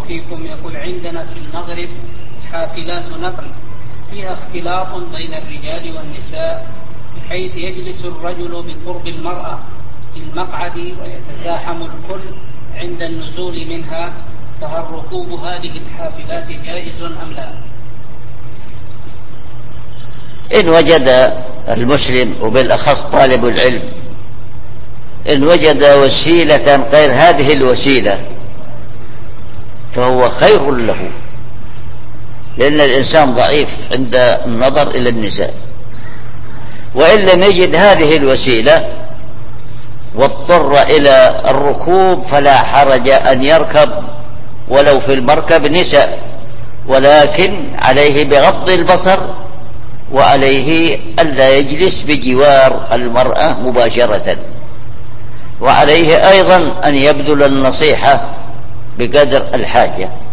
فيكم يقول عندنا في المغرب حافلات نقل فيها اختلاط بين الرجال والنساء بحيث يجلس الرجل بقرب المرأة في المقعد ويتزاحم الكل عند النزول منها، فهل ركوب هذه الحافلات جائز أم لا؟ إن وجد المسلم وبالأخص طالب العلم إن وجد وسيلة غير هذه الوسيلة فهو خير له، لأن الإنسان ضعيف عند النظر إلى النساء. وإن لم يجد هذه الوسيلة واضطر إلى الركوب فلا حرج أن يركب ولو في المركب نساء، ولكن عليه بغض البصر وعليه ألا يجلس بجوار المرأة مباشرة، وعليه أيضا أن يبذل النصيحة بقدر الحاجة.